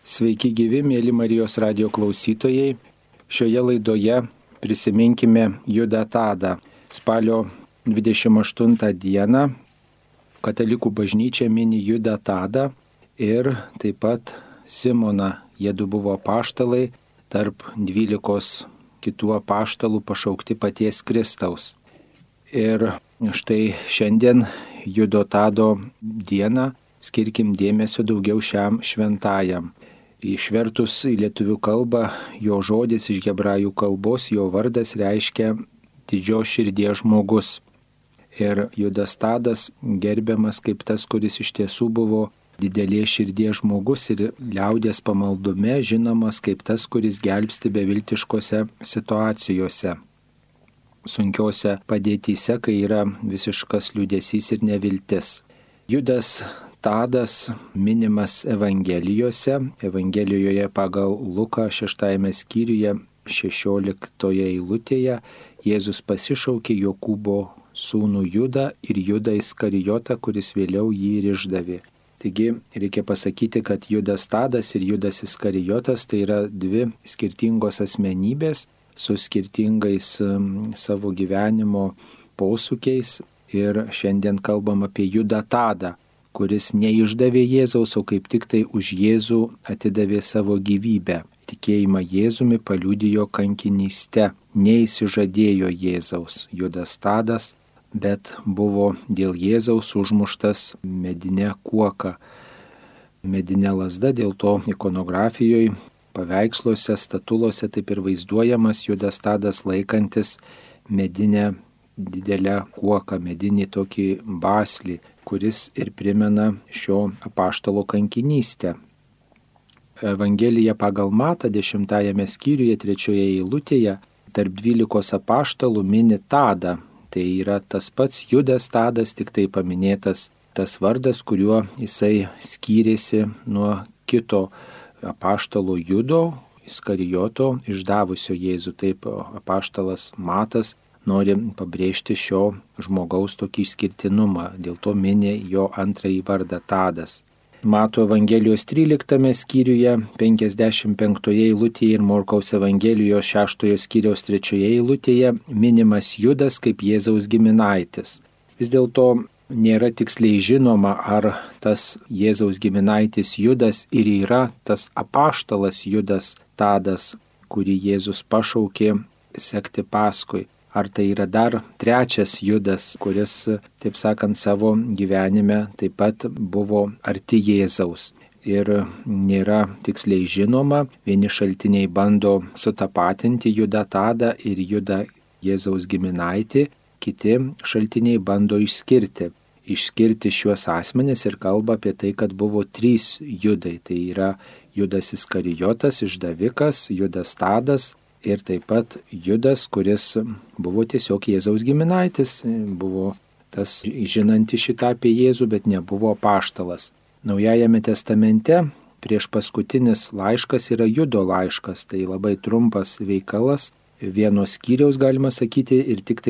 Sveiki gyvi, mėly Marijos radijo klausytojai. Šioje laidoje prisiminkime Judą Tadą. Spalio 28 dieną Katalikų bažnyčia mini Judą Tadą ir taip pat Simoną. Jiedu buvo apaštalai, tarp 12 kitų apaštalų pašaukti paties Kristaus. Ir štai šiandien Judo Tado dieną skirkim dėmesio daugiau šiam šventajam. Išvertus į lietuvių kalbą, jo žodis iš hebrajų kalbos, jo vardas reiškia didžios širdies žmogus. Ir Judas Tadas gerbiamas kaip tas, kuris iš tiesų buvo didelės širdies žmogus ir liaudies pamaldume žinomas kaip tas, kuris gelbsti beviltiškose situacijose, sunkiose padėtyse, kai yra visiškas liūdesys ir neviltis. Judas Tadas minimas Evangelijoje pagal Luką 6 skyriuje 16 eilutėje Jėzus pasišaukė Jokūbo sūnų Judą ir Judą Iskarijotą, kuris vėliau jį ir išdavė. Taigi reikia pasakyti, kad Judas Tadas ir Judas Iskarijotas tai yra dvi skirtingos asmenybės su skirtingais savo gyvenimo posūkiais ir šiandien kalbam apie Judą Tadą, kuris neišdavė Jėzaus, o kaip tik tai už Jėzų atidavė savo gyvybę. Tikėjimą Jėzumi paliudijo kankinyste, neįsižadėjo Jėzaus. Judas Tadas, bet buvo dėl Jėzaus užmuštas medinė kuoka, medinė lazda, dėl to ikonografijoje, paveiksluose, statulose taip ir vaizduojamas Judas Tadas laikantis medinę didelę kuoką, medinį tokį baslį, kuris ir primena šio apaštalo kankinystę. Evangelija pagal Matą 10 skyriuje 3 eilutėje tarp 12 apaštalų mini Tadą. Tai yra tas pats Judas Tadas, tik tai paminėtas tas vardas, kuriuo jisai skyrėsi nuo kito apaštalo Judo Iskarijoto išdavusio Jėzų. Taip apaštalas Matas nori pabrėžti šio žmogaus tokį išskirtinumą, dėl to mini jo antrąjį vardą Tadas. Mato Evangelijos 13 skyriuje 55 eilutėje ir Morkaus Evangelijos 6 skyriaus 3 eilutėje minimas Judas kaip Jėzaus giminaitis. Vis dėlto nėra tiksliai žinoma, ar tas Jėzaus giminaitis Judas ir yra tas apaštalas Judas Tadas, kurį Jėzus pašaukė sekti paskui. Ar tai yra dar trečias Judas, kuris, taip sakant, savo gyvenime taip pat buvo arti Jėzaus. Ir nėra tiksliai žinoma, vieni šaltiniai bando sutapatinti Judą Tadą ir Judą Jėzaus giminaitį, kiti šaltiniai bando išskirti šiuos asmenis ir kalba apie tai, kad buvo 3 Judai. Tai yra Judas Iskarijotas, išdavikas, Judas Tadas ir taip pat Judas, kuris buvo tiesiog Jėzaus giminaitis, buvo tas žinanti šitą apie Jėzų, bet nebuvo apaštalas. Naujajame testamente prieš paskutinis laiškas yra Judo laiškas, tai labai trumpas veikalas, vienos skyriaus galima sakyti ir tik tai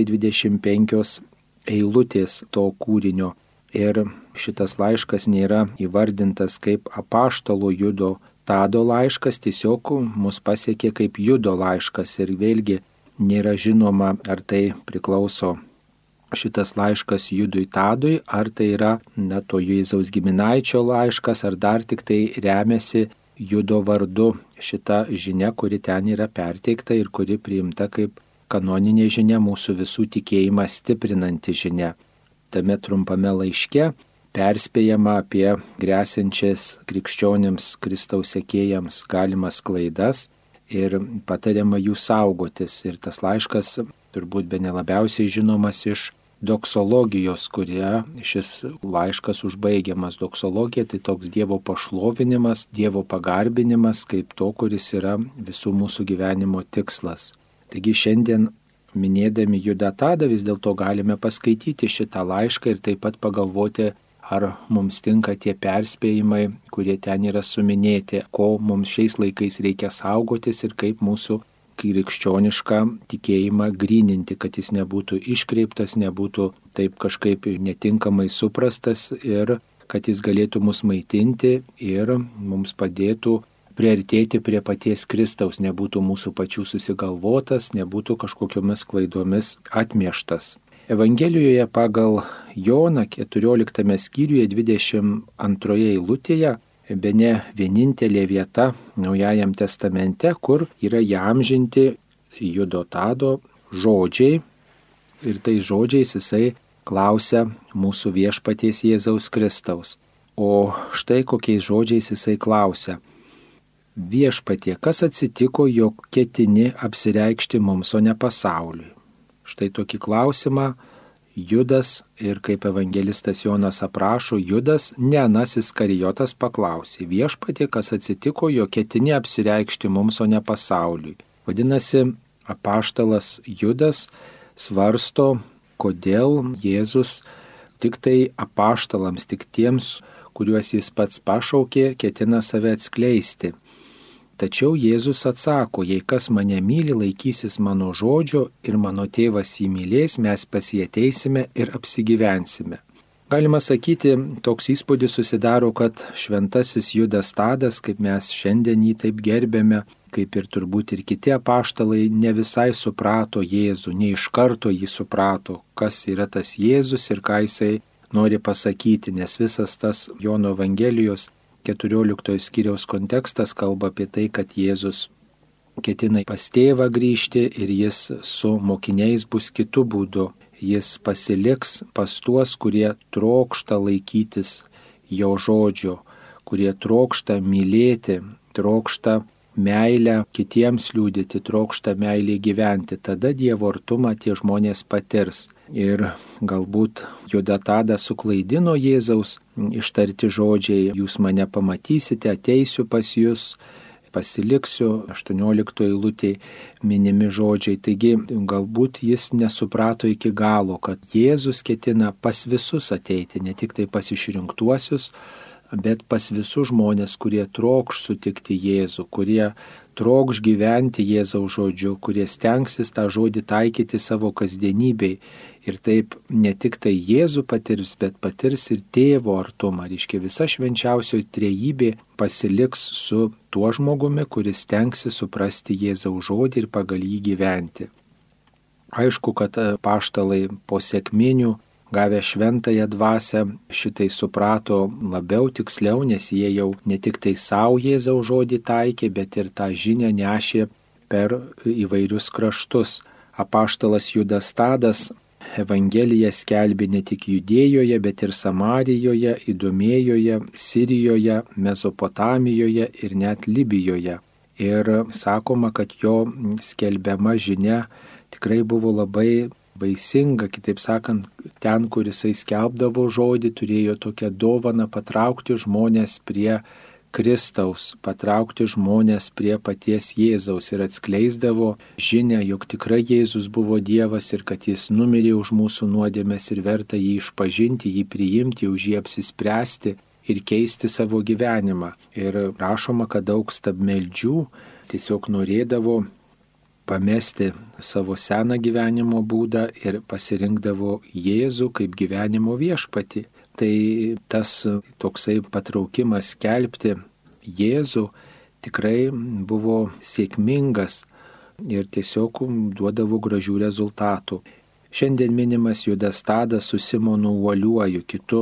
25 eilutės to kūrinio. Ir šitas laiškas nėra įvardintas kaip apaštalo Judo Tado laiškas, tiesiog mus pasiekė kaip Judo laiškas ir vėlgi nėra žinoma, ar tai priklauso šitas laiškas Judui Tadui, ar tai yra to Jėzaus giminaičio laiškas, ar dar tik tai remiasi Judo vardu šita žinia, kuri ten yra perteikta ir kuri priimta kaip kanoninė žinia, mūsų visų tikėjimą stiprinanti žinia. Tame trumpame laiške perspėjama apie gresiančias krikščionims, Kristaus sekėjams galimas klaidas ir patariama jų saugotis. Ir tas laiškas turbūt bene labiausiai žinomas iš doksologijos, kurie šis laiškas užbaigiamas. Doksologija tai toks Dievo pašlovinimas, Dievo pagarbinimas kaip to, kuris yra visų mūsų gyvenimo tikslas. Taigi šiandien minėdami Judą Tadą vis dėlto galime paskaityti šitą laišką ir taip pat pagalvoti, ar mums tinka tie perspėjimai, kurie ten yra suminėti, ko mums šiais laikais reikia saugotis ir kaip mūsų krikščionišką tikėjimą gryninti, kad jis nebūtų iškreiptas, nebūtų taip kažkaip netinkamai suprastas ir kad jis galėtų mus maitinti ir mums padėtų priartėti prie paties Kristaus, nebūtų mūsų pačių susigalvotas, nebūtų kažkokiomis klaidomis atmieštas. Evangelijoje pagal Joną 14 skyriuje 22 eilutėje bene vienintelė vieta Naujajam testamente, kur yra įamžinti Judo Tado žodžiai. Ir tai žodžiais jisai klausia mūsų viešpaties Jėzaus Kristaus. O štai kokiais žodžiais jisai klausia: Viešpatie, kas atsitiko, jog ketini apsireikšti mums, o ne pasauliui? Štai tokį klausimą Judas, ir kaip evangelistas Jonas aprašo, Judas, ne Anas Iskarijotas, paklausė: Viešpatie, kas atsitiko, jog ketini apsireikšti mums, o ne pasauliui? Vadinasi, apaštalas Judas svarsto, kodėl Jėzus tik tai apaštalams, tik tiems, kuriuos jis pats pašaukė, ketina save atskleisti. Tačiau Jėzus atsako: jei kas mane myli, laikysis mano žodžio ir mano tėvas jį mylės, mes pas jį ateisime ir apsigyvensime. Galima sakyti, toks įspūdis susidaro, kad šventasis Judas Tadas, kaip mes šiandien jį taip gerbėme, kaip ir turbūt ir kiti apaštalai, ne visai suprato Jėzų, ne iš karto jį suprato, kas yra tas Jėzus ir ką jisai nori pasakyti, nes visas tas Jono Evangelijos 14 skyriaus kontekstas kalba apie tai, kad Jėzus ketina pas tėvą grįžti ir jis su mokiniais bus kitu būdu. Jis pasiliks pas tuos, kurie trokšta laikytis jo žodžio, kurie trokšta mylėti, trokšta meilę kitiems liudyti, trokšta meilė gyventi. Tada Dievo artumą tie žmonės patirs. Ir galbūt Judą Tadą suklaidino Jėzaus ištarti žodžiai: jūs mane pamatysite, ateisiu pas jūs, pasiliksiu, 18 eilutėje minimi žodžiai. Taigi galbūt jis nesuprato iki galo, kad Jėzus ketina pas visus ateiti, ne tik tai pas išrinktuosius, bet pas visus žmonės, kurie trokš sutikti Jėzų, kurie trokš gyventi Jėzaus žodžiu, kurie stengsis tą žodį taikyti savo kasdienybei. Ir taip ne tik tai Jėzų patirs, bet patirs ir tėvo artumą. Reiškia, visa švenčiausioji trejybė pasiliks su tuo žmogumi, kuris stengsis suprasti Jėzaus žodį ir pagal jį gyventi. Aišku, kad apaštalai po sekminių gavę šventąją dvasią šitai suprato labiau, tiksliau, nes jie jau ne tik tai savo Jėzaus žodį taikė, bet ir tą žinią nešė per įvairius kraštus. Apaštalas Judas Tadas Evangeliją skelbė ne tik Judėjoje, bet ir Samarijoje, Idumėjoje, Sirijoje, Mesopotamijoje ir net Libijoje. Ir sakoma, kad jo skelbiama žinia tikrai buvo labai vaisinga, kitaip sakant, ten, kur jisai skelbdavo žodį, turėjo tokią dovaną patraukti žmonės prie Kristaus, patraukti žmonės prie paties Jėzaus ir atskleisdavo žinią, jog tikrai Jėzus buvo Dievas ir kad jis numirė už mūsų nuodėmes ir verta jį išpažinti, jį priimti, už jį apsispręsti ir keisti savo gyvenimą. Ir rašoma, kad daug stabmeldžių tiesiog norėdavo pamesti savo seną gyvenimo būdą ir pasirinkdavo Jėzų kaip gyvenimo viešpatį. Tai tas toksai patraukimas skelbti Jėzų tikrai buvo sėkmingas ir tiesiog duodavo gražių rezultatų. Šiandien minimas Judas Tadas su Simonu Uoliuoju, kitu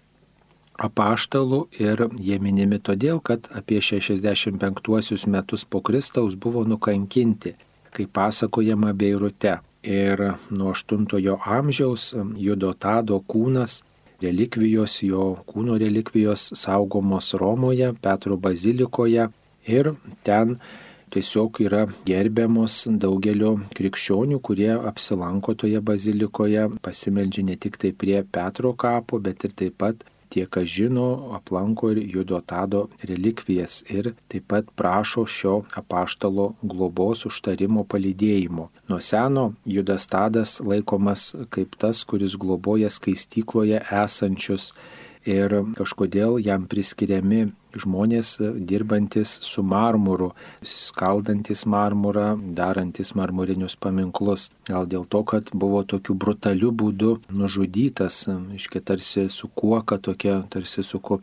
apaštalu, ir jie minimi todėl, kad apie 65 metus po Kristaus buvo nukankinti, kaip pasakojama Beirute. Ir nuo 8 amžiaus Judo Tado kūnas, relikvijos, jo kūno relikvijos saugomos Romoje, Petro bazilikoje, ir ten tiesiog yra gerbiamos daugelio krikščionių, kurie apsilanko toje bazilikoje, pasimeldžia ne tik tai prie Petro kapo, bet ir taip pat tie, kas žino, aplanko ir Judo Tado relikvijas ir taip pat prašo šio apaštalo globos užtarimo palydėjimo. Nuo seno Judas Tadas laikomas kaip tas, kuris globoja skaistykloje esančius, ir kažkodėl jam priskiriami žmonės dirbantis su marmuru, skaldantis marmurą, darantis marmurinius paminklus. Gal dėl to, kad buvo tokiu brutaliu būdu nužudytas, tarsi su kuoka tokia, tarsi su kokio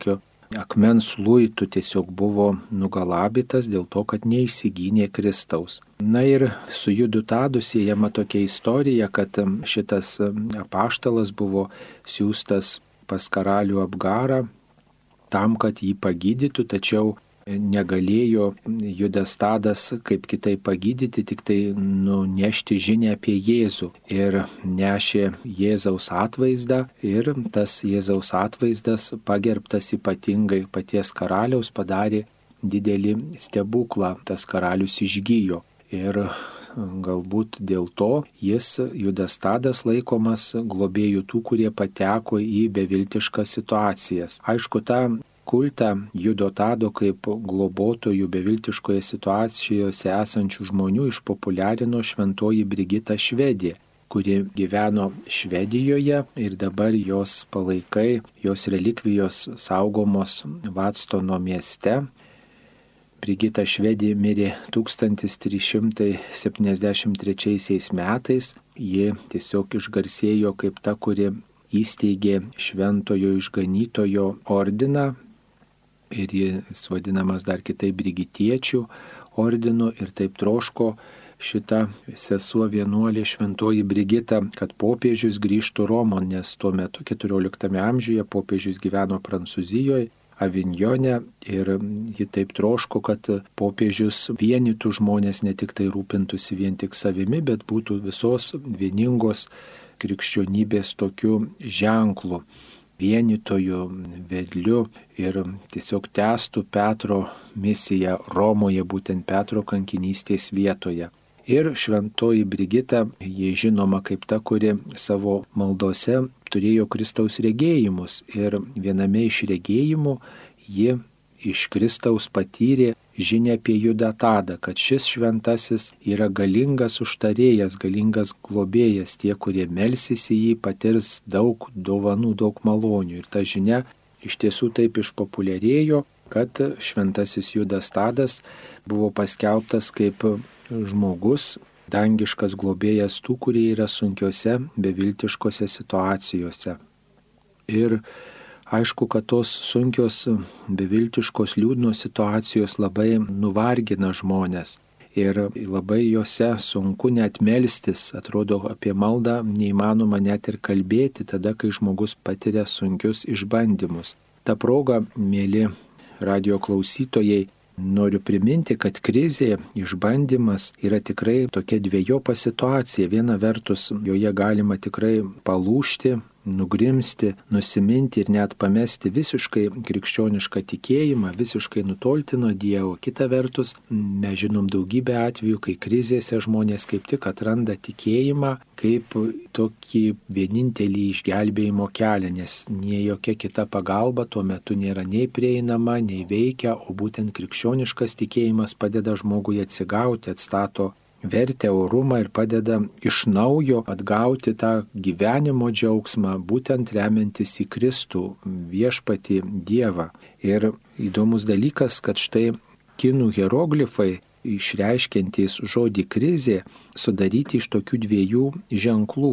akmens luitų tiesiog buvo nugalabytas dėl to, kad neišsigynė Kristaus. Na ir su Judu Tadu siejama tokia istorija, kad šitas apaštalas buvo siųstas pas karalių Abgarą tam, kad jį pagydytų, tačiau negalėjo Judas Tadas kaip kitaip pagydyti, tik tai nunešti žinią apie Jėzų. Ir nešė Jėzaus atvaizdą ir tas Jėzaus atvaizdas, pagerbtas ypatingai paties karaliaus, padarė didelį stebuklą. Tas karalius išgijo. Ir galbūt dėl to Judas Tadas laikomas globėjų tų, kurie pateko į beviltiškas situacijas. Aišku, tą kultą Judo Tado kaip globotojų beviltiškoje situacijose esančių žmonių išpopuliarino šventoji Brigita Švedė, kuri gyveno Švedijoje ir dabar jos palaikai, jos relikvijos saugomos Vadstono mieste. Brigita Švedė mirė 1373 metais. Ji tiesiog išgarsėjo kaip ta, kuri įsteigė šventojo išganytojo ordiną ir jis vadinamas dar kitaip brigitiečių ordinu ir taip troško šita sesuo vienuolė šventoji Brigita, kad popiežius grįžtų Romon, nes tuo metu 14 amžiuje popiežius gyveno Prancūzijoje, Avignone ir ji taip troško, kad popiežius vienytų žmonės, ne tik tai rūpintųsi vien tik savimi, bet būtų visos vieningos krikščionybės tokiu ženklu, vienytojų, vedliu ir tiesiog tęstų Petro misiją Romoje, būtent Petro kankinystės vietoje. Ir šventoji Brigita, jie žinoma kaip ta, kuri savo maldose turėjo Kristaus regėjimus ir viename iš regėjimų ji iš Kristaus patyrė žinią apie Judą Tadą, kad šis šventasis yra galingas užtarėjas, galingas globėjas, tie, kurie melsis į jį, patirs daug dovanų, daug malonių. Ir ta žinia iš tiesų taip išpopuliarėjo, kad šventasis Judas Tadas buvo paskelbtas kaip žmogus, dangiškas globėjas tų, kurie yra sunkiose, beviltiškose situacijose. Ir aišku, kad tos sunkios, beviltiškos, liūdnos situacijos labai nuvargina žmonės ir labai juose sunku net melstis, atrodo apie maldą neįmanoma net ir kalbėti tada, kai žmogus patiria sunkius išbandymus. Ta proga, mėly radijo klausytojai, noriu priminti, kad krizė, išbandymas yra tikrai tokia dvejopa situacija. Viena vertus, joje galima tikrai palūžti, nugrimsti, nusiminti ir net pamesti visiškai krikščionišką tikėjimą, visiškai nutolti nuo Dievo. Kita vertus, mes žinom daugybę atvejų, kai krizėse žmonės kaip tik atranda tikėjimą kaip tokį vienintelį išgelbėjimo kelią, nes nei jokia kita pagalba tuo metu nėra nei prieinama, nei veikia, o būtent krikščioniškas tikėjimas padeda žmogui atsigauti, atstato vertę, orumą ir padeda iš naujo atgauti tą gyvenimo džiaugsmą, būtent remiantis į Kristų, viešpatį Dievą. Ir įdomus dalykas, kad štai kinų hieroglifai, išreiškiantys žodį krizė, sudaryti iš tokių dviejų ženklų.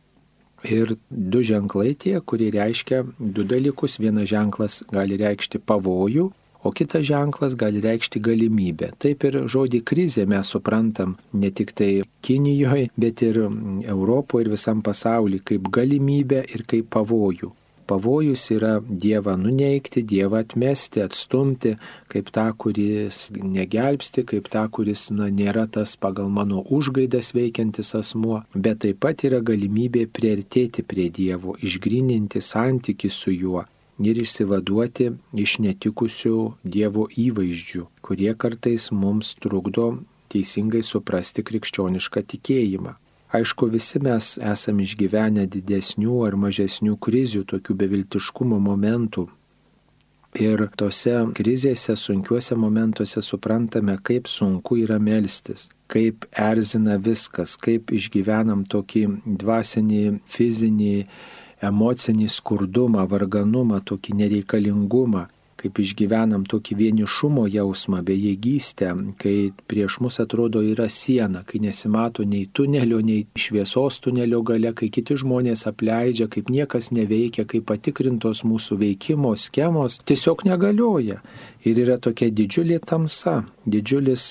Ir du ženklai tie, kurie reiškia du dalykus. Vienas ženklas gali reikšti pavojų, o kitas ženklas gali reikšti galimybę. Taip ir žodį krizė mes suprantam ne tik tai Kinijoje, bet ir Europoje ir visam pasaulyje kaip galimybę ir kaip pavojų. Pavojus yra Dievą nuneigti, Dievą atmesti, atstumti, kaip tą, kuris negelbsti, kaip tą, kuris nėra tas pagal mano užgaidas veikiantis asmuo, bet taip pat yra galimybė priartėti prie Dievo, išgryninti santykį su juo ir išsivaduoti iš netikusių Dievo įvaizdžių, kurie kartais mums trukdo teisingai suprasti krikščionišką tikėjimą. Aišku, visi mes esame išgyvenę didesnių ar mažesnių krizių, tokių beviltiškumo momentų. Ir tose krizėse, sunkiuose momentuose suprantame, kaip sunku yra melstis, kaip erzina viskas, kaip išgyvenam tokį dvasinį, fizinį, emocinį skurdumą, varganumą, tokį nereikalingumą, kaip išgyvenam tokį vienišumo jausmą, bejėgystę, kai prieš mus atrodo yra siena, kai nesimato nei tunelio, nei šviesos tunelio gale, kai kiti žmonės apleidžia, kaip niekas neveikia, kaip patikrintos mūsų veikimo schemos tiesiog negalioja. Ir yra tokia didžiulė tamsa, didžiulis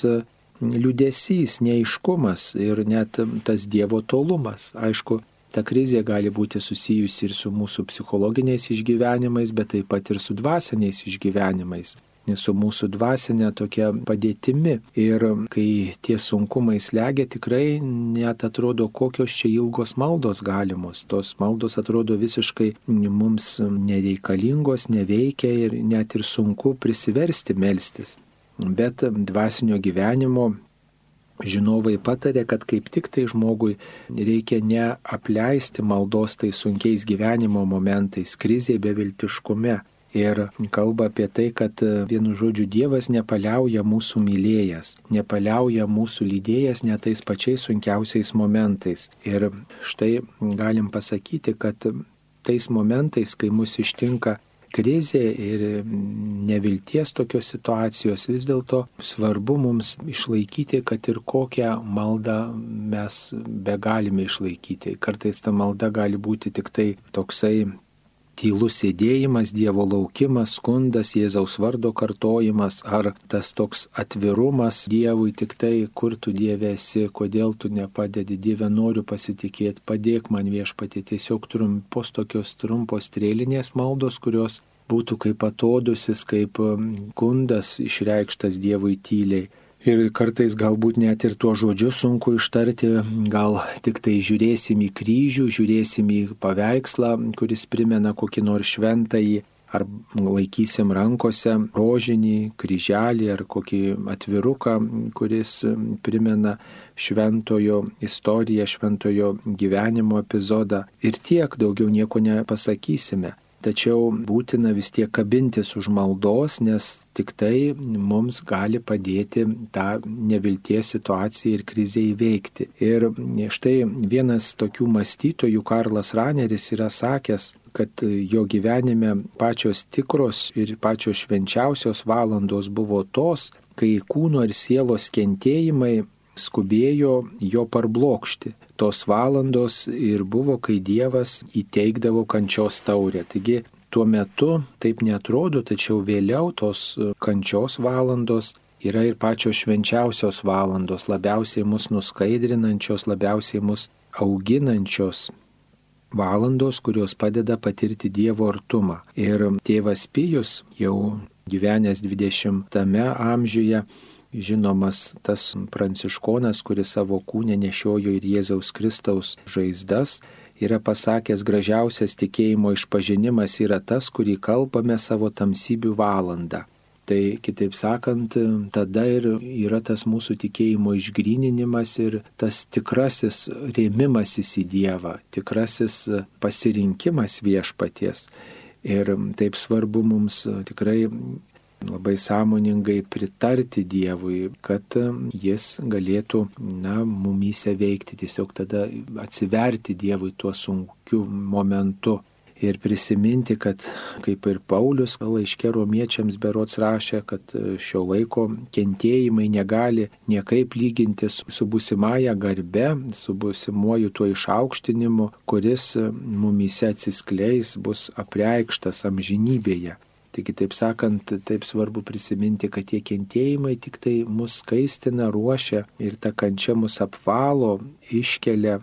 liūdesys, neaiškumas ir net tas Dievo tolumas. Aišku, ta krizė gali būti susijusi ir su mūsų psichologiniais išgyvenimais, bet taip pat ir su dvasiniais išgyvenimais, su mūsų dvasinė tokia padėtimi. Ir kai tie sunkumai slegia, tikrai net atrodo, kokios čia ilgos maldos galimos. Tos maldos atrodo visiškai mums nereikalingos, neveikia ir net ir sunku prisiversti melstis. Bet dvasinio gyvenimo žinovai patarė, kad kaip tik tai žmogui reikia neapleisti maldos tai sunkiais gyvenimo momentais, krizėje, beviltiškume. Ir kalba apie tai, kad vienu žodžiu Dievas nepaliauja mūsų mylėjęs, nepaliauja mūsų lydėjęs net tais pačiais sunkiausiais momentais. Ir štai galim pasakyti, kad tais momentais, kai mus ištinka krizė ir nevilties tokios situacijos, vis dėlto svarbu mums išlaikyti, kad ir kokią maldą mes begalime išlaikyti. Kartais ta malda gali būti tik tai toksai tylus sėdėjimas, Dievo laukimas, skundas, Jėzaus vardo kartojimas, ar tas toks atvirumas Dievui tik tai, kur tu Dieve esi, kodėl tu nepadedi, Dieve noriu pasitikėti, padėk man Viešpatie, tiesiog tokios trumpos strėlinės maldos, kurios būtų kaip atodusis, kaip kundas išreikštas Dievui tyliai. Ir kartais galbūt net ir tuo žodžiu sunku ištarti, gal tik tai žiūrėsim į kryžių, žiūrėsim į paveikslą, kuris primena kokį nors šventąjį, ar laikysim rankose rožinį kryželį, ar kokį atviruką, kuris primena šventojo istoriją, šventojo gyvenimo epizodą. Ir tiek, daugiau nieko nepasakysime. Tačiau būtina vis tiek kabintis už maldos, nes tik tai mums gali padėti tą nevilties situaciją ir krizę įveikti. Ir štai vienas tokių mąstytojų, Karlas Raneris, yra sakęs, kad jo gyvenime pačios tikros ir pačios švenčiausios valandos buvo tos, kai kūno ir sielos kentėjimai skubėjo jo parblokšti. Tos valandos ir buvo, kai Dievas įteikdavo kančios taurę. Taigi tuo metu taip netrodo, tačiau vėliau tos kančios valandos yra ir pačios švenčiausios valandos, labiausiai mus nuskaidrinančios, labiausiai mus auginančios valandos, kurios padeda patirti Dievo artumą. Ir tėvas Pijus, jau gyvenęs 20-ame amžiuje, žinomas tas pranciškonas, kuris savo kūne nešiojo ir Jėzaus Kristaus žaizdas, yra pasakęs, gražiausias tikėjimo išpažinimas yra tas, kurį kalbame savo tamsybių valandą. Tai kitaip sakant, tada ir yra tas mūsų tikėjimo išgryninimas ir tas tikrasis rėmimasis į Dievą, tikrasis pasirinkimas Viešpaties. Ir taip svarbu mums tikrai labai sąmoningai pritarti Dievui, kad jis galėtų mumyse veikti, tiesiog tada atsiverti Dievui tuo sunkiu momentu. Ir prisiminti, kad kaip ir Paulius laiške romiečiams berods rašė, kad šio laiko kentėjimai negali niekaip lygintis su būsimąja garbe, su būsimuoju tuo išaukštinimu, kuris mumyse atsiskleis, bus apreikštas amžinybėje. Taigi, taip sakant, taip svarbu prisiminti, kad tie kentėjimai tik tai mus skaistina, ruošia ir ta kančia mus apvalo, iškelia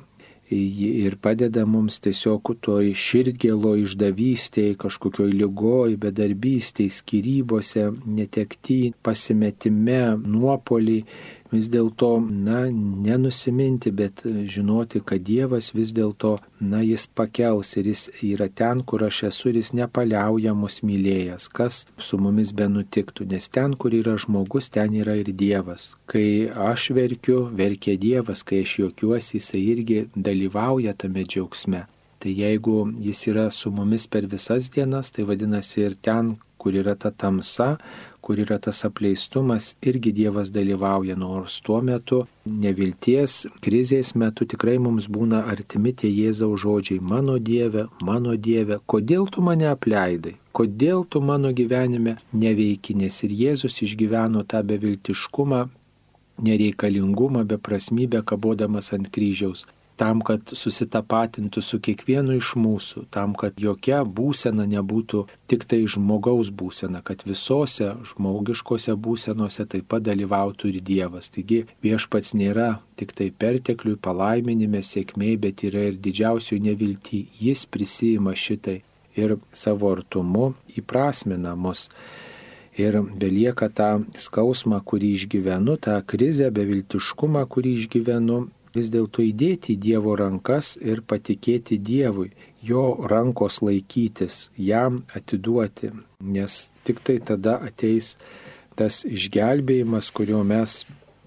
ir padeda mums tiesiog toj širdgėlo išdavystėj, kažkokioj ligoj, bedarbystėj, skyrybose, netekty, pasimetime, nuopuolį. Vis dėlto, nenusiminti, bet žinoti, kad Dievas vis dėlto, jis pakels ir jis yra ten, kur aš esu ir jis nepaliauja mus mylėjęs, kas su mumis benutiktų, nes ten, kur yra žmogus, ten yra ir Dievas. Kai aš verkiu, verkia Dievas, kai aš juokiuosi, jisai irgi dalyvauja tame džiaugsme. Tai jeigu jis yra su mumis per visas dienas, tai vadinasi ir ten, kur yra ta tamsa, kur yra tas apleistumas, irgi Dievas dalyvauja, nors tuo metu, nevilties, krizės metu tikrai mums būna artimi tie Jėzaus žodžiai: mano Dieve, kodėl tu mane apleidai, kodėl tu mano gyvenime neveiki, nes ir Jėzus išgyveno tą beviltiškumą, nereikalingumą, beprasmybę, kabodamas ant kryžiaus, tam, kad susitapatintų su kiekvienu iš mūsų, tam, kad jokia būsena nebūtų tik tai žmogaus būsena, kad visose žmogiškose būsenose taip pat dalyvautų ir Dievas. Taigi viešpats nėra tik tai pertekliui, palaiminime, sėkmėj, bet yra ir didžiausių nevilty. Jis prisiima šitai ir savo artumu įprasmina mus. Ir belieka tą skausmą, kurį išgyvenu, tą krizę, beviltiškumą, kurį išgyvenu, vis dėlto įdėti į Dievo rankas ir patikėti Dievui, jo rankos laikytis, jam atiduoti, nes tik tai tada ateis tas išgelbėjimas, kurio mes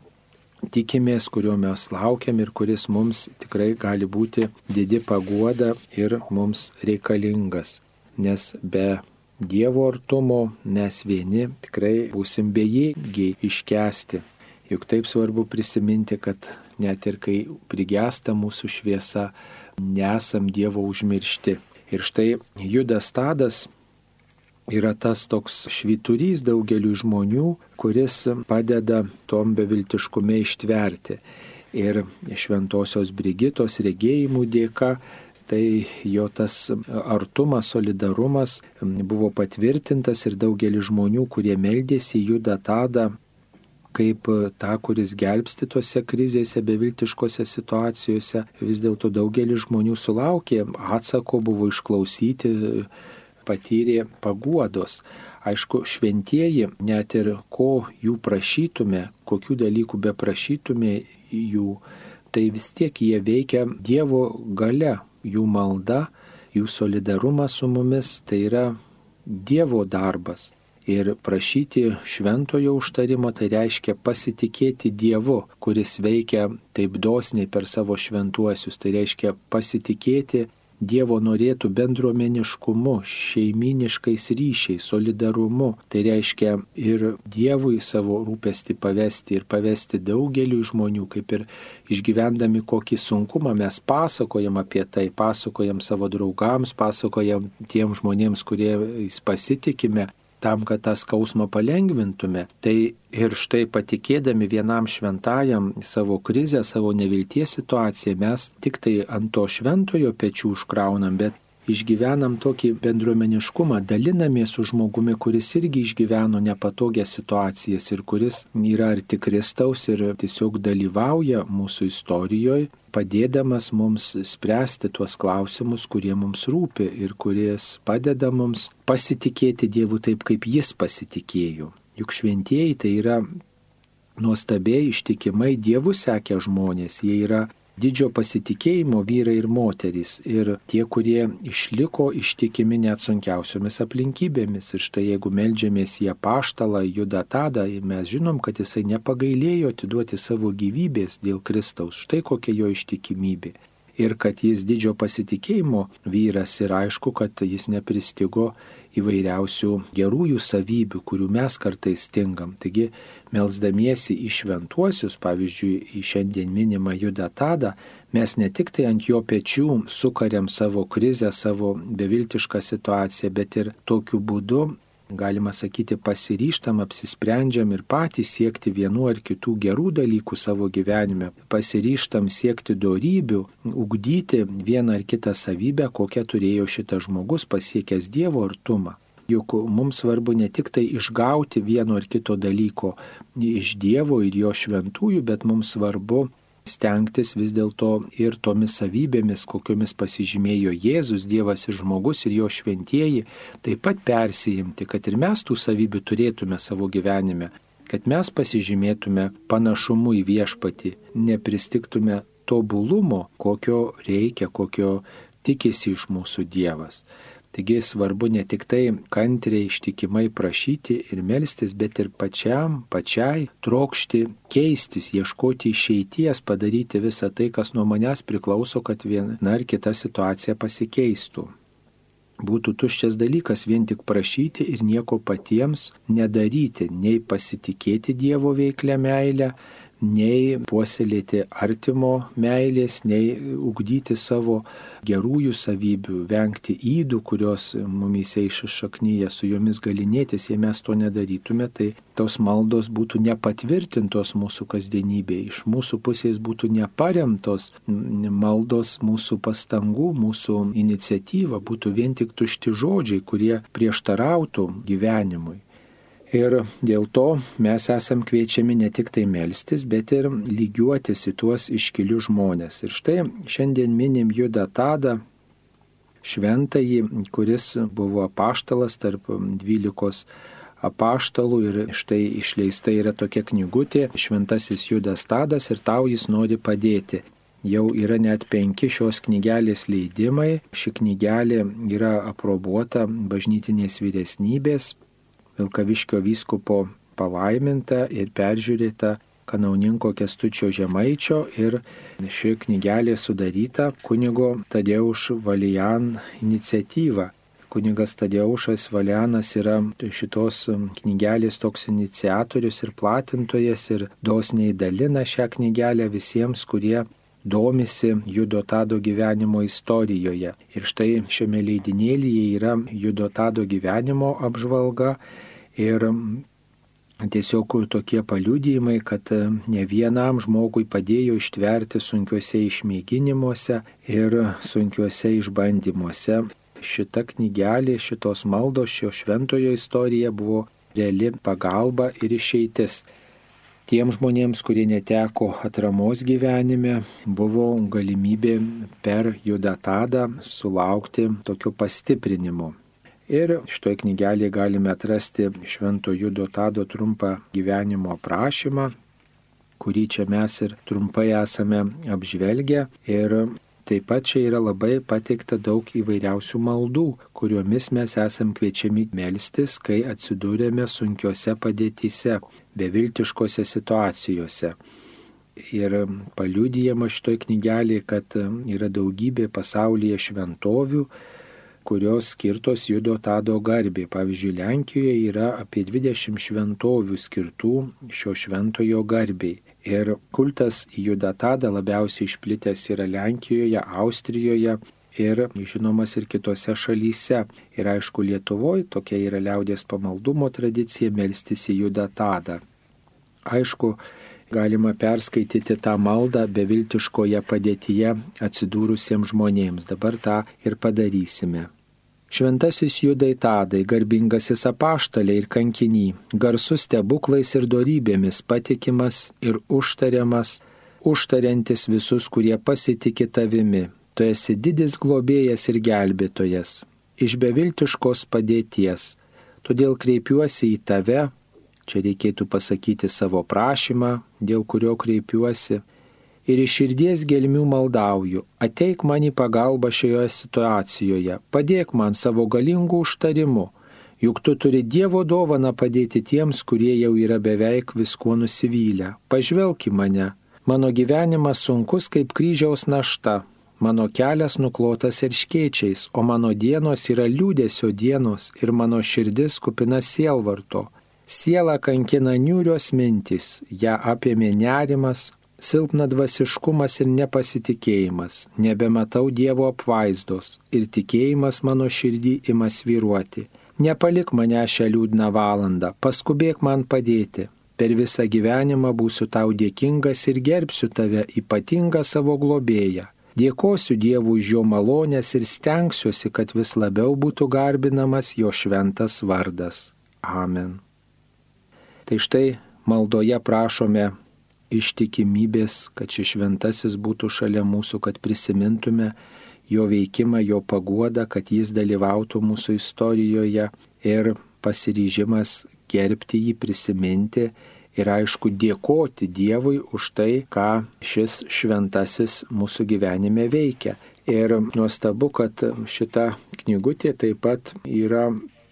tikimės, kurio mes laukiam ir kuris mums tikrai gali būti didi paguoda ir mums reikalingas, nes be Dievo artumo mes vieni tikrai būsim bejėgiai iškęsti. Juk taip svarbu prisiminti, kad net ir kai prigęsta mūsų šviesa, nesam Dievo užmiršti. Ir štai Judas Tadas yra tas toks švyturys daugeliu žmonių, kuris padeda tom beviltiškume ištverti. Ir šventosios Brigitos regėjimų dėka, tai jo tas artumas, solidarumas buvo patvirtintas ir daugelis žmonių, kurie meldėsi Judą Tadą kaip tą, kuris gelbsti tose krizėse, beviltiškose situacijose, vis dėlto daugelis žmonių sulaukė atsako, buvo išklausyti, patyrė paguodos. Aišku, šventieji, net ir ko jų prašytume, kokių dalykų beprašytume jų, tai vis tiek jie veikia Dievo galia. Jų malda, jų solidarumas su mumis, tai yra Dievo darbas. Ir prašyti šventojo užtarimo, tai reiškia pasitikėti Dievu, kuris veikia taip dosniai per savo šventuosius. Tai reiškia pasitikėti Dievo norėtų bendruomeniškumu, šeiminiškais ryšiais, solidarumu. Tai reiškia ir Dievui savo rūpestį pavesti ir pavesti daugeliu žmonių, kaip ir išgyvendami kokį sunkumą mes pasakojam apie tai, pasakojam savo draugams, pasakojam tiem žmonėms, kuriais pasitikime, tam, kad tą skausmą palengvintume. Tai ir štai patikėdami vienam šventajam savo krizę, savo nevilties situaciją, mes tik tai ant to šventojo pečių užkraunam, bet išgyvenam tokį bendruomeniškumą, dalinamės su žmogumi, kuris irgi išgyveno nepatogias situacijas ir kuris yra arti Kristaus ir tiesiog dalyvauja mūsų istorijoje, padėdamas mums spręsti tuos klausimus, kurie mums rūpi ir kuris padeda mums pasitikėti Dievu taip, kaip Jis pasitikėjo. Juk šventieji tai yra nuostabiai ištikimai Dievu sekę žmonės, jie yra didžio pasitikėjimo vyrai ir moterys ir tie, kurie išliko ištikimi net sunkiausiomis aplinkybėmis. Ir štai jeigu meldžiamės į apaštalą Judą Tadą, mes žinom, kad jisai nepagailėjo atiduoti savo gyvybės dėl Kristaus. Štai kokia jo ištikimybė. Ir kad jis didžio pasitikėjimo vyras ir aišku, kad jis nepristigo įvairiausių gerųjų savybių, kurių mes kartais stingam. Taigi, melsdamiesi į šventuosius, pavyzdžiui, į šiandien minimą Judą Tadą, mes ne tik tai ant jo pečių sukariam savo krizę, savo beviltišką situaciją, bet ir tokiu būdu, galima sakyti, pasiryžtam, apsisprendžiam ir patys siekti vienu ar kitų gerų dalykų savo gyvenime. Pasiryžtam siekti dorybių, ugdyti vieną ar kitą savybę, kokią turėjo šitas žmogus pasiekęs Dievo artumą. Juk mums svarbu ne tik tai išgauti vieno ar kito dalyko iš Dievo ir jo šventųjų, bet mums svarbu stengtis vis dėlto ir tomis savybėmis, kokiomis pasižymėjo Jėzus, Dievas ir žmogus ir jo šventieji, taip pat persijimti, kad ir mes tų savybių turėtume savo gyvenime, kad mes pasižymėtume panašumu į viešpatį, nepristiktume tobulumo, kokio reikia, kokio tikisi iš mūsų Dievas. Taigi svarbu ne tik tai kantriai ištikimai prašyti ir melstis, bet ir pačiai trokšti keistis, ieškoti išeities, padaryti visą tai, kas nuo manęs priklauso, kad viena ar kita situacija pasikeistų. būtų tuščias dalykas vien tik prašyti ir nieko patiems nedaryti, nei pasitikėti Dievo veiklią meilę, nei puoselėti artimo meilės, nei ugdyti savo gerųjų savybių, vengti ydų, kurios mumyse įsišaknyja, su jomis galinėtis. Jei mes to nedarytume, tai tos maldos būtų nepatvirtintos mūsų kasdienybėje, iš mūsų pusės būtų neparemtos maldos mūsų pastangų, mūsų iniciatyva, būtų vien tik tušti žodžiai, kurie prieštarautų gyvenimui. Ir dėl to mes esam kviečiami ne tik tai melstis, bet ir lygiuotis į tuos iškilius žmonės. Ir štai šiandien minim Judą Tadą, šventąjį, kuris buvo apaštalas tarp 12 apaštalų, ir štai išleista yra tokia knygutė Šventasis Judas Tadas ir tau jis nori padėti. Jau yra net 5 šios knygelės leidimai. Ši knygelė yra aprobuota bažnytinės vyresnybės, Vilkaviškio vyskupo palaiminta ir peržiūrėta kanauninko Kęstučio Žemaičio, ir ši knygelė sudaryta kunigo Tadeuš Valian iniciatyva. Kunigas Tadeušas Valianas yra šitos knygelės toks iniciatorius ir platintojas ir dosniai dalina šią knygelę visiems, kurie domisi Judo Tado gyvenimo istorijoje. Ir štai šiame leidinėlyje yra Judo Tado gyvenimo apžvalga ir tiesiog tokie paliudijimai, kad ne vienam žmogui padėjo ištverti sunkiuose išmėginimuose ir sunkiuose išbandymuose. Šita knygelė, šitos maldos, šio šventojo istorija buvo reali pagalba ir išeitis. Tiems žmonėms, kurie neteko atramos gyvenime, buvo galimybė per Judą Tadą sulaukti tokio pastiprinimo. Ir šitoje knygelėje galime atrasti Švento Judo Tado trumpą gyvenimo aprašymą, kurį čia mes ir trumpai esame apžvelgę. Ir taip pat čia yra labai pateikta daug įvairiausių maldų, kuriomis mes esam kviečiami melstis, kai atsidūrėme sunkiose padėtyse, beviltiškose situacijose. Ir paliudijama šitoj knygelėje, kad yra daugybė pasaulyje šventovių, kurios skirtos Judo Tado garbei. Pavyzdžiui, Lenkijoje yra apie 20 šventovių skirtų šio šventojo garbei. Ir kultas į Judą Tadą labiausiai išplitęs yra Lenkijoje, Austrijoje ir žinomas ir kitose šalyse. Ir aišku, Lietuvoje tokia yra liaudies pamaldumo tradicija melstis į Judą Tadą. Aišku, galima perskaityti tą maldą beviltiškoje padėtyje atsidūrusiems žmonėms. Dabar tą ir padarysime. Šventasis Judai Tadai, garbingasis apaštalė ir kankiny, garsus stebuklais ir dorybėmis patikimas ir užtariamas, užtariantis visus, kurie pasitikė tavimi. Tu esi didis globėjas ir gelbėtojas, iš beviltiškos padėties. Todėl kreipiuosi į tave, čia reikėtų pasakyti savo prašymą, dėl kurio kreipiuosi, ir iš širdies gelmių maldauju, ateik man į pagalbą šioje situacijoje, padėk man savo galingų užtarimu, juk tu turi Dievo dovaną padėti tiems, kurie jau yra beveik viskuo nusivylę. Pažvelk į mane, mano gyvenimas sunkus kaip kryžiaus našta, mano kelias nuklotas erškėčiais, o mano dienos yra liūdesio dienos ir mano širdis kupina sielvarto. Siela kankina niūrios mintys, ją apėmė nerimas, silpna dvasiškumas ir nepasitikėjimas, nebematau Dievo apvaizdos ir tikėjimas mano širdį ima svyruoti. Nepalik mane šią liūdną valandą, paskubėk man padėti. Per visą gyvenimą būsiu tau dėkingas ir gerbsiu tave, ypatingą savo globėją. Dėkosiu Dievui už jo malonės ir stengsiuosi, kad vis labiau būtų garbinamas jo šventas vardas. Amen. Tai štai maldoje prašome ištikimybės, kad šis šventasis būtų šalia mūsų, kad prisimintume jo veikimą, jo paguodą, kad jis dalyvautų mūsų istorijoje ir pasiryžimas gerbti jį, prisiminti ir aišku dėkoti Dievui už tai, ką šis šventasis mūsų gyvenime veikia. Ir nuostabu, kad šita knygutė taip pat yra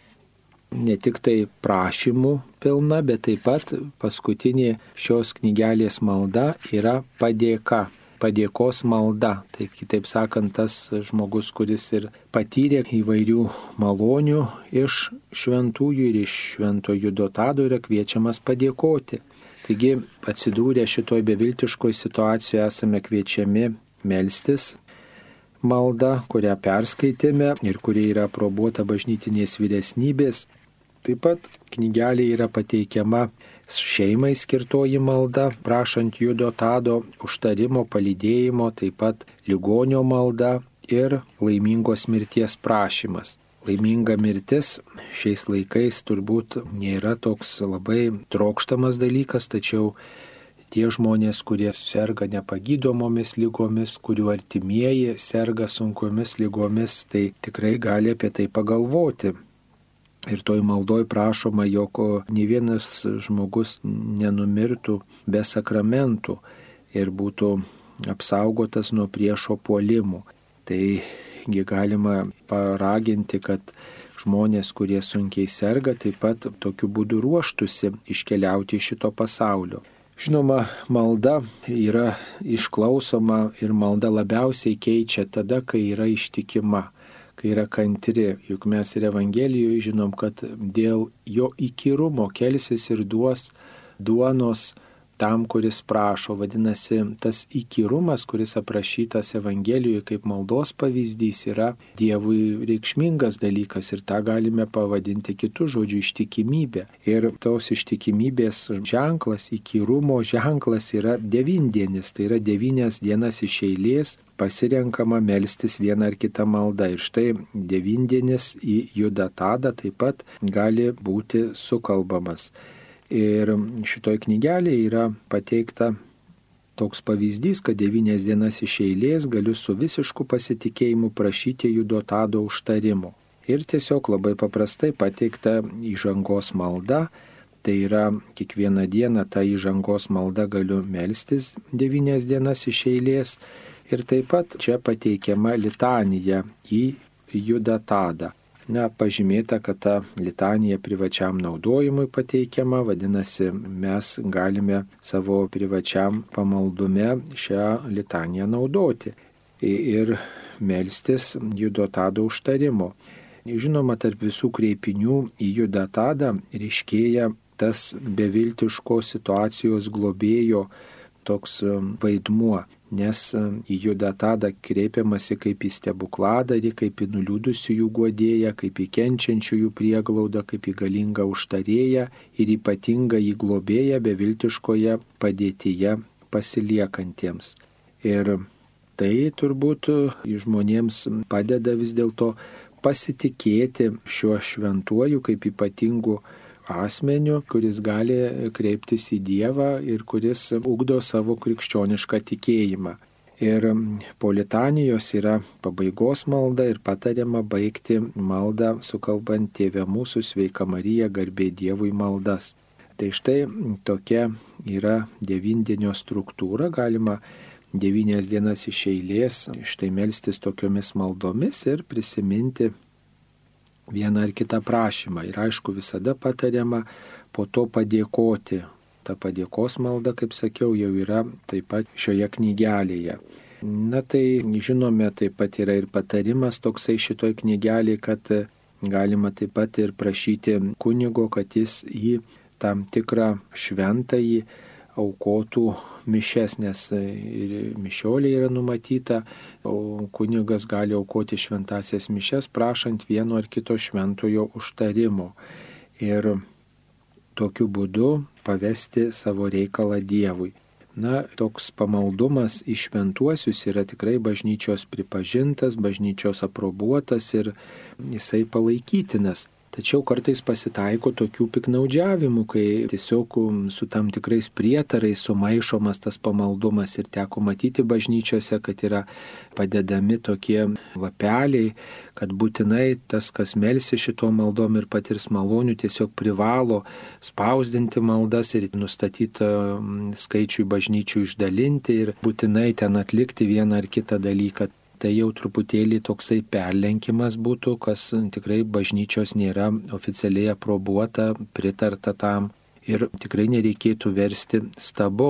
ne tik tai prašymų pilna, bet taip pat paskutinė šios knygelės malda yra padėka. padėkos malda. Tai kitaip sakant, tas žmogus, kuris ir patyrė įvairių malonių iš šventųjų ir iš švento Judo Tado, yra kviečiamas padėkoti. Taigi, atsidūrę šitoj beviltiškoj situacijoje esame kviečiami melstis maldą, kurią perskaitėme ir kuri yra aprobuota bažnytinės vyresnybės. Taip pat knygelėje yra pateikiama šeimai skirtoji malda, prašant Judo Tado užtarimo, palydėjimo, taip pat ligonio malda ir laimingos mirties prašymas. Laiminga mirtis šiais laikais turbūt nėra toks labai trokštamas dalykas, tačiau tie žmonės, kurie serga nepagydomomis lygomis, kurių artimieji serga sunkomis lygomis, tai tikrai gali apie tai pagalvoti. Ir toj maldoj prašoma, jog nė vienas žmogus nenumirtų be sakramentų ir būtų apsaugotas nuo priešo puolimų. Taigi galima paraginti, kad žmonės, kurie sunkiai serga, taip pat tokiu būdu ruoštųsi iškeliauti iš šito pasaulio. Žinoma, malda yra išklausoma ir malda labiausiai keičia tada, kai yra ištikima, kai yra kantri. Juk mes ir Evangelijoje žinom, kad dėl jo įkyrumo kelsis ir duos duonos tam, kuris prašo. Vadinasi, tas įkyrumas, kuris aprašytas Evangelijoje kaip maldos pavyzdys, yra Dievui reikšmingas dalykas ir tą galime pavadinti kitų žodžių ištikimybė. Ir tos ištikimybės ženklas, įkyrumo ženklas yra 9 dienas, tai yra 9 dienas iš eilės pasirenkama melstis vieną ar kitą maldą. Ir štai 9 dienas į Judą Tadą taip pat gali būti sukalbamas. Ir šitoj knygelėje yra pateikta toks pavyzdys, kad 9 dienas iš eilės galiu su visišku pasitikėjimu prašyti Judo Tado užtarimo. Ir tiesiog labai paprastai pateikta įžangos malda, tai yra kiekvieną dieną tą įžangos maldą galiu melstis 9 dienas iš eilės. Ir taip pat čia pateikiama litanija į Judą Tadą. Pažymėta, kad ta litanija privačiam naudojimui pateikiama, vadinasi, mes galime savo privačiam pamaldume šią litaniją naudoti ir melstis Judo Tado užtarimo. Žinoma, tarp visų kreipinių į Judą Tadą ryškėja tas beviltiškos situacijos globėjo toks vaidmuo, nes į Judą Tadą kreipiamasi kaip į stebukladarį, kaip į nuliūdusiųjų guodėją, kaip į kenčiančiųjų prieglaudą, kaip į galingą užtarėją ir ypatingą į globėją beviltiškoje padėtyje pasiliekantiems. Ir tai turbūt žmonėms padeda vis dėlto pasitikėti šiuo šventuoju kaip ypatingu asmeniu, kuris gali kreiptis į Dievą ir kuris ugdo savo krikščionišką tikėjimą. Ir po litanijos yra pabaigos malda ir patariama baigti maldą sukalbant Tėve mūsų, Sveika Marija, garbė Dievui maldas. Tai štai tokia yra 9-dienio struktūra, galima 9 dienas iš eilės štai melstis tokiomis maldomis ir prisiminti vieną ar kitą prašymą. Ir aišku, visada patariama po to padėkoti. Ta padėkos malda, kaip sakiau, jau yra taip pat šioje knygelėje. Tai žinome, taip pat yra ir patarimas toksai šitoj knygelėje, kad galima taip pat ir prašyti kunigo, kad jis į tam tikrą šventąjį aukotų mišias, nes ir mišiolė yra numatyta, o kunigas gali aukoti šventasias mišias, prašant vieno ar kito šventojo užtarimo. Ir tokiu būdu pavesti savo reikalą Dievui. Toks pamaldumas į šventuosius yra tikrai bažnyčios pripažintas, bažnyčios aprobuotas ir jisai palaikytinas. Tačiau kartais pasitaiko tokių piknaudžiavimų, kai tiesiog su tam tikrais prietarais sumaišomas tas pamaldumas ir teko matyti bažnyčiose, kad yra padedami tokie lapeliai, kad būtinai tas, kas melsi šito maldom ir patirs malonių, tiesiog privalo spausdinti maldas ir nustatytą skaičių bažnyčių išdalinti ir būtinai ten atlikti vieną ar kitą dalyką. Tai jau truputėlį toksai perlenkimas būtų, kas tikrai bažnyčios nėra oficialiai aprobuota, pritarta tam ir tikrai nereikėtų versti stabu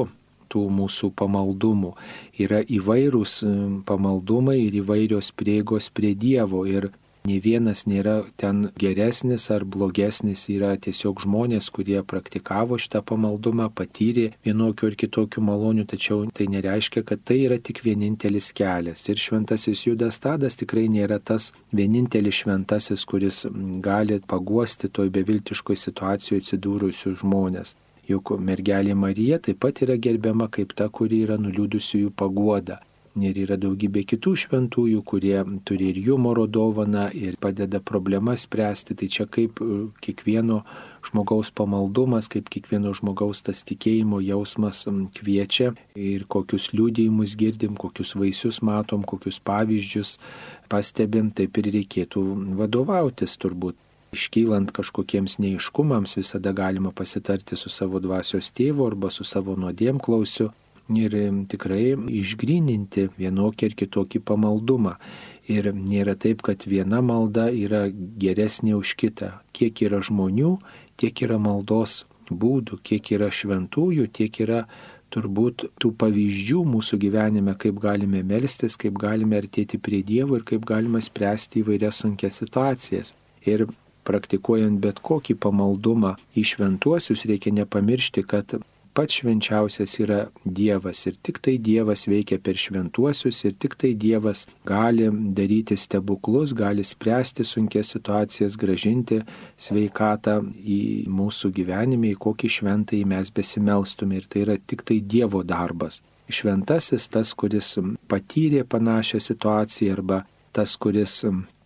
tų mūsų pamaldumų. Yra įvairūs pamaldumai ir įvairios prieigos prie Dievo ir nei vienas nėra ten geresnis ar blogesnis, yra tiesiog žmonės, kurie praktikavo šitą pamaldumą, patyrė vienokių ir kitokių malonių, tačiau tai nereiškia, kad tai yra tik vienintelis kelias. Ir šventasis Judas Tadas tikrai nėra tas vienintelis šventasis, kuris gali paguosti toj beviltiškoj situacijoje atsidūrusių žmonės. Juk mergelė Marija taip pat yra gerbiama kaip ta, kuri yra nuliūdusiųjų paguoda. Ir yra daugybė kitų šventųjų, kurie turi ir humoro dovaną ir padeda problemas spręsti. Tai čia kaip kiekvieno žmogaus pamaldumas, kaip kiekvieno žmogaus tas tikėjimo jausmas kviečia ir kokius liudijimus girdim, kokius vaisius matom, kokius pavyzdžius pastebim, taip ir reikėtų vadovautis turbūt. Iškylant kažkokiems neiškumams visada galima pasitarti su savo dvasios tėvu arba su savo nuodėmklausiu. Ir tikrai išgryninti vienokį ir kitokį pamaldumą. Ir nėra taip, kad viena malda yra geresnė už kitą. Kiek yra žmonių, tiek yra maldos būdų, kiek yra šventųjų, tiek yra turbūt tų pavyzdžių mūsų gyvenime, kaip galime melstis, kaip galime artėti prie Dievo ir kaip galime spręsti įvairias sunkias situacijas. Ir praktikuojant bet kokį pamaldumą į šventuosius reikia nepamiršti, kad pats švenčiausias yra Dievas ir tik tai Dievas veikia per šventuosius ir tik tai Dievas gali daryti stebuklus, gali spręsti sunkias situacijas, gražinti sveikatą į mūsų gyvenime, į kokį šventąjį mes besimelstume ir tai yra tik tai Dievo darbas. Šventasis tas, kuris patyrė panašią situaciją arba tas, kuris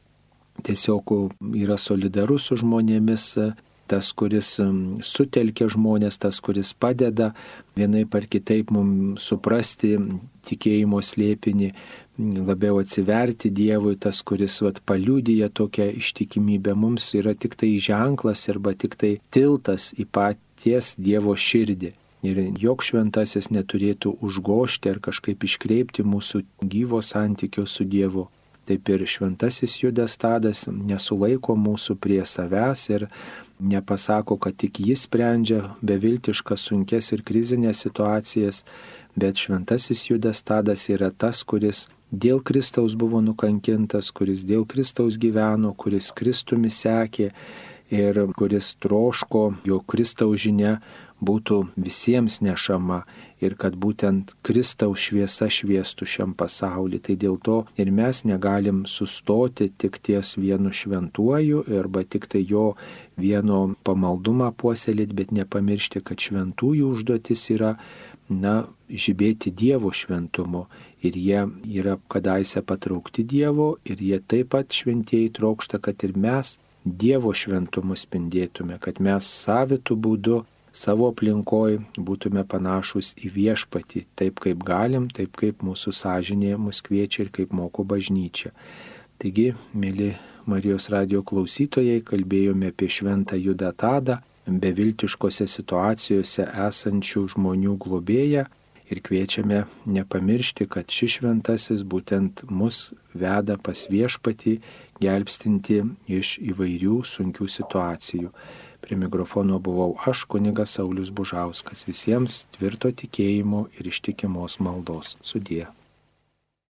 tiesiog yra solidarus su žmonėmis, tas, kuris sutelkia žmonės, tas, kuris padeda vienaip ar kitaip mums suprasti tikėjimo slėpinį, labiau atsiverti Dievui, tas, kuris paliudija tokią ištikimybę, mums yra tik tai ženklas arba tik tai tiltas į paties Dievo širdį. Ir joks šventasis neturėtų užgožti ar kažkaip iškreipti mūsų gyvo santykio su Dievu. Taip ir šventasis Judas Tadas nesulaiko mūsų prie savęs ir nepasako, kad tik jis sprendžia beviltiškas, sunkes ir krizinės situacijas, bet šventasis Judas Tadas yra tas, kuris dėl Kristaus buvo nukankintas, kuris dėl Kristaus gyveno, kuris Kristumi sekė ir kuris troško, jo Kristaus žinia būtų visiems nešama ir kad būtent Kristaus šviesa šviestų šiam pasauliu. Tai dėl to ir mes negalim sustoti tik ties vienu šventuoju arba tik tai jo vieno pamaldumą puoselėti, bet nepamiršti, kad šventųjų užduotis yra, žibėti Dievo šventumu. Ir jie yra kadaise patraukti Dievo ir jie taip pat šventieji trokšta, kad ir mes Dievo šventumu spindėtume, kad mes savitų būdu savo aplinkoj būtume panašus į viešpatį, taip kaip galim, taip kaip mūsų sąžinė mus kviečia ir kaip moko bažnyčia. Taigi, mėly Marijos radijo klausytojai, kalbėjome apie šventą Judą Tadą, beviltiškose situacijose esančių žmonių globėją ir kviečiame nepamiršti, kad šis šventasis būtent mus veda pas viešpatį, gelbstinti iš įvairių sunkių situacijų. Prie mikrofono buvau aš, kunigas Saulius Bužauskas. Visiems tvirto tikėjimo ir ištikimos maldos. Sudie.